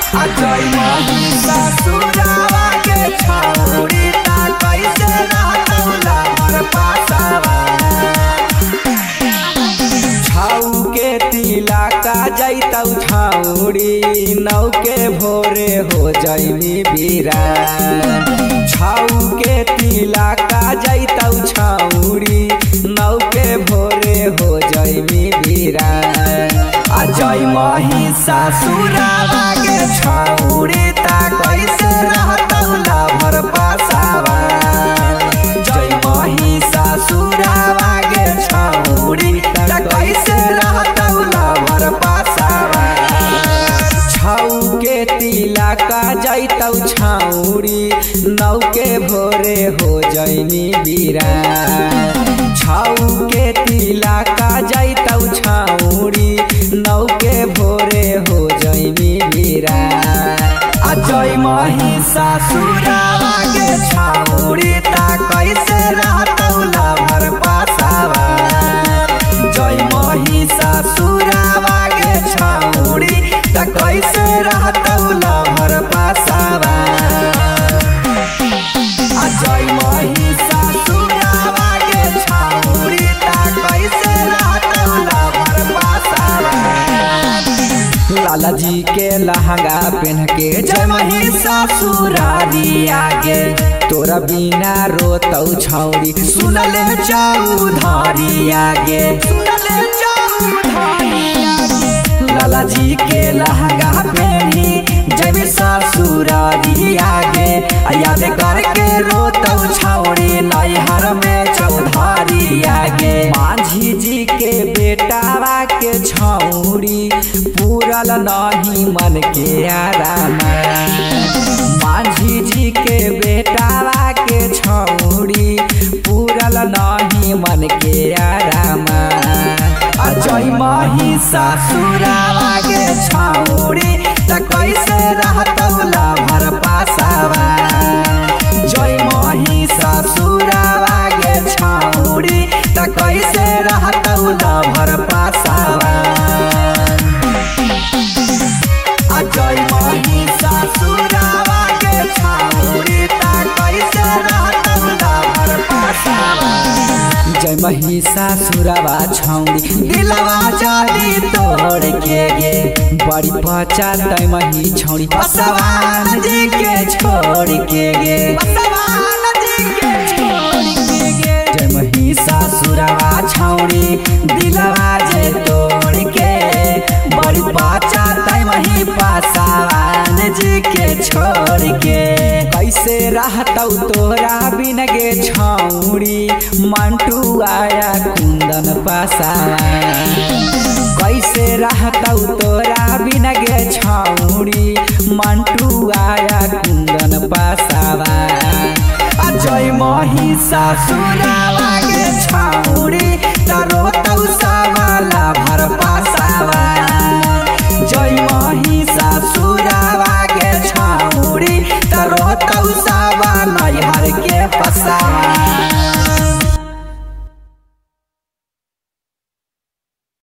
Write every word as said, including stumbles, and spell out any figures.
जय महिषा सुरावा के छौरी ता कैसे रहतौला भर पासावा छाऊ के तिला का जैतौ छौरी नौ के भोरे हो जैमी बीरा छाऊ के तिला का जैतौ छौरी नौ के भोरे हो जैमी बीरा जय महिषा सुरावा के छौरी ता कैसे रहतौला भर पासावा जय महिषा सुरावा के छौरी ता कैसे रहतौला भर पासावा छाऊ के तिला का जैतौ छौरी नौ के भोरे हो जैमी बीरा छाऊ के तिला का जैतौ छौरी नौ के भोरे हो जैमी बीरा जय महिषा सुरावा के छौरी ता कैसे रहतौला भर पासावा जय महिषा सुरावा के छौरी ता कैसे रहतौला भर पासावा जय महिषा सुरावा के छौरी ता कैसे रहतौला भर पासावा लाला जी के लहंगा पहन के जय महिषा सुरारी आगे तोरा बिना रोतौ छौरी सुनले चौधारी आगे सुनले चौधारी आगे लाला जी के लहंगा पहनी जय महिषा सुरारी आगे याद करके रोतौ छौरी नैहर में चौधारी आगे माझी जी के बेटावा के छौरी पूरल नहीं मन के आराम माझी जी के बेटावा के छौरी पूरल नहीं मन के आराम जय महिषा सुरावा के छौरी ता कैसे रहतौला भर पासावा जय महिषा सुरावा के छौरी ता कैसे रहतौला भर पासावा जय महिषा सुरावा के छौरी ता कैसे रहतौला भर पासावा जय महिषा सुरावा छौरी दिलवा जाली तोड़ के गे बड़ी पचा तय मही छौरी पसवान जी के छोड़ के गे पसवान जी के छोड़ के गे जय महिषा सुरावा छौरी दिलवा जे तोड़ के बड़ी पचा तय मही पसवान जी के छोड़ के कैसे रहतौ तोरा बिन गे छौरी मंटू आया कुंदन पासावा कैसे रहतौ तोरा बिन गे छौरी मंटू आया कुंदन पासावा जय महिषा सुरावा के छौरी ता रोतौ सावाला भर पासावा जय महिषा